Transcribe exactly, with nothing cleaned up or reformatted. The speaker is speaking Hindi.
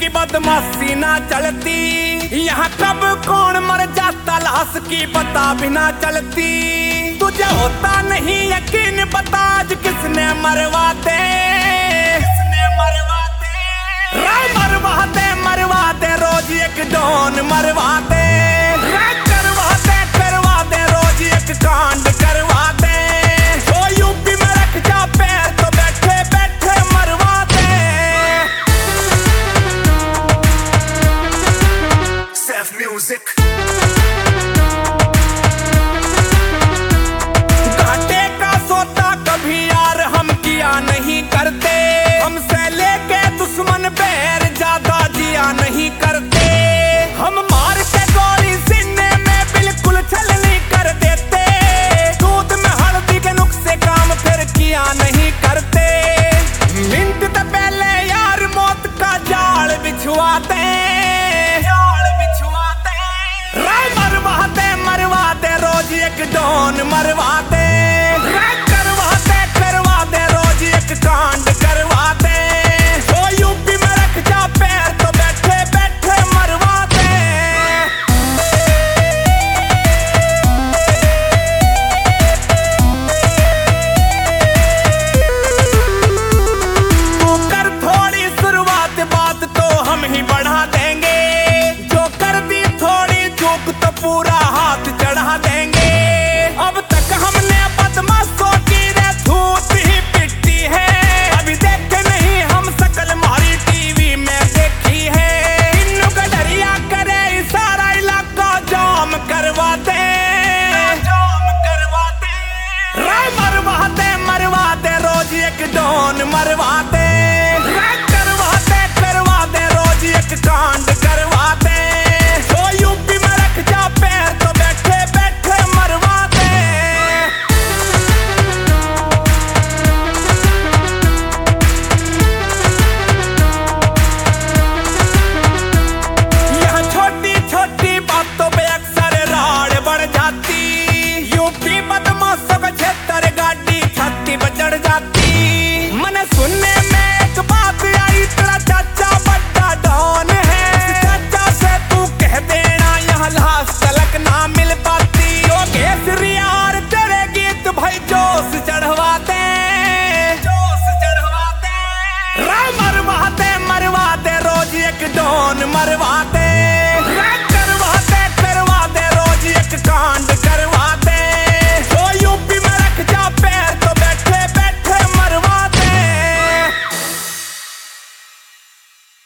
बदमाशी ना चलती, यहाँ कब कौन मर जाता लाश की पता भी ना चलती। तुझे होता नहीं यकीन, बता आज किसने मरवाते, किसने मरवाते, राय मरवाते मरवाते रोज एक डॉन मरवाते, करवाते करवाते रोज एक कांड करवाते। तो यूपी में रख जा पैर तो बैठे बैठे मरवाते। Seth Music। घाटे का सौदा कभी यार हम किया नहीं करते, हमसे लेके दुश्मन बैर ज्यादा जिया नहीं करते। हम मार के गोली सीने में बिल्कुल छलनी कर देते, दूध में हल्दी के नुस्खे काम फिर किया नहीं करते। मिनट से पहले यार मौत का जाल बिछवाते, जाल बिछवाते, राय मरवाते मरवाते रोज एक डॉन मरवाते, करवाते करवाते रोज एक कांड करवाते। तो यूपी में रख जा पैर तो बैठे बैठे मरवाते। तू कर थोड़ी शुरुआत बात तो हम ही बढ़ा देंगे, जो कर दी थोड़ी चूक तो पूरा हाथ चढ़ा देंगे। अब तक हमने बदमाशों की धूत ही पिटती है, अभी देखे नहीं हम शकल मारी टीवी में देखी है। इन्नु का डरिया करे सारा इलाका जाम करवाते, जाम करवाते, राय मरवाते मरवाते रोज एक डॉन मरवाते, करवाते करवाते रोज एक कांड